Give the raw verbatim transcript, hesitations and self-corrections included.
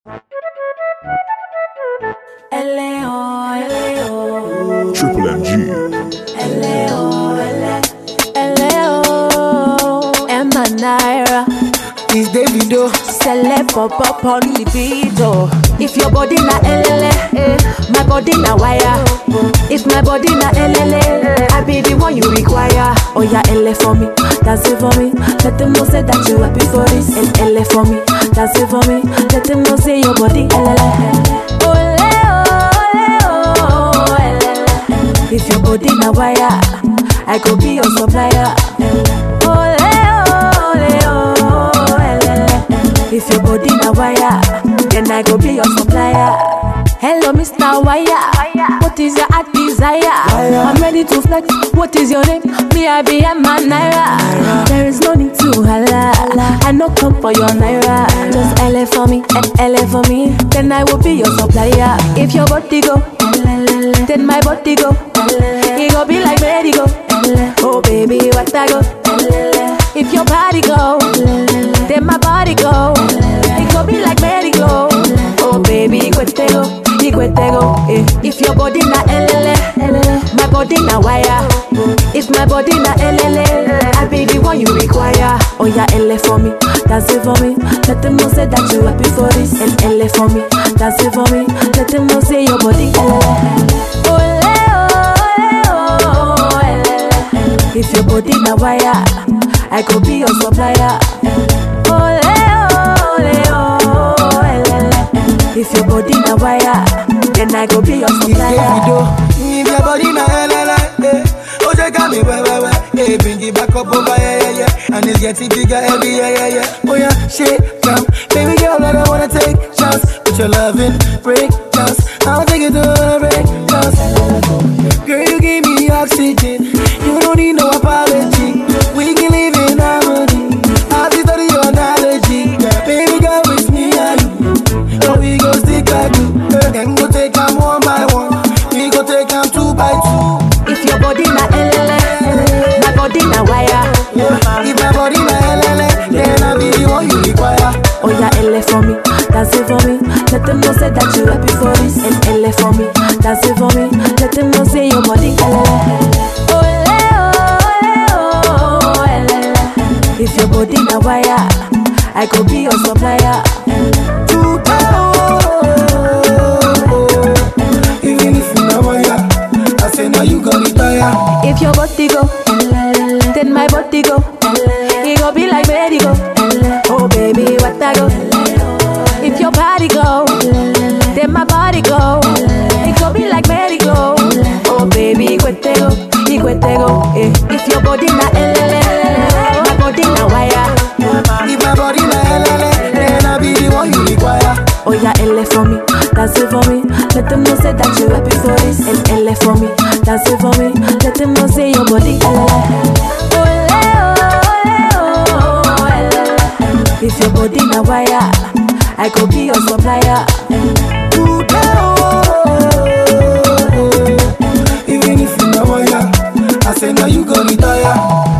L A O, L A O. Triple M G. L A O, L A O. Emma Naira. It's Davido. Celeb pop up on libido. If your body na L L A, my body na wire. If my body na L L A, I be the one you require. Oh yeah, L A for me, dance it for me. Let them know say that you happy for this. And L A for me, dance it for me. Let them know say your body L L A. If your body na wire, I could be your supplier. Ole, ole, ole. If your body na wire, then I could be your supplier. Hello, Mister Wire. What is your heart desire? I'm ready to flex. What is your name? Me, I be Emma Naira. There is no need to holla. I no come for your Naira. Just L A for me, L A for me. Then I will be your supplier. If your body go, then my body go. It go be like merry-go. Oh baby, what I go? If your body go, then my body go. It go be like merry-go. Oh baby, ikwete go, ikwete go. If your body na L L A, my body na wire. If my body na L L A, I be the one you require. Oh yeah, L A for me, dance it for me. Let them know say that you happy for this. And L A for me, dance it for me. Let them know say your body L L A. If your body na wire, I could be your supplier. Ole, ole, ole. If your body na wire, then I could be your supplier. If your body na L L A, oh you got me where where where. Hey, bring it back up over yeah yeah yeah, and it's getting bigger every yeah yeah yeah. Oh yeah, shit, come, baby girl, I don't wanna take chance. Put your loving break chance. I'll take it to a break chance. Girl, you give me oxygen. You don't need no apology. We can live in harmony. I'll be studying your analogy. Baby girl, with me and you. Oh, we go stick like glue. Then go take them one by one. We go take them two by two. If your body na L L A, my body na wire. If my body na L L A, then I'll be the one you require. Oh yeah, L A for me, dance it for me. Let them know say that you happy for this. And L A for me, dance it for me. Let them know say your body L L A. If your body na wire, I could be your supplier. Even if you na wire, I say now you gon' retire. If your body go, then my body go. It go be like merry-go. Oh baby, what I go? If your body go, then my body go. It go be like merry-go. Oh baby, ikwete go, ikwete go. If your body na L L A, my body na wire. If my body na L L A, then I'll be the one you require. Oh yeah, L A for me, dance it for me. Let them know say that you happy for this. And L A for me, dance it for me. Let them know say your body L L A. If your body na wire, I could be your supplier. Even if you na wire, I say now you gon' retire.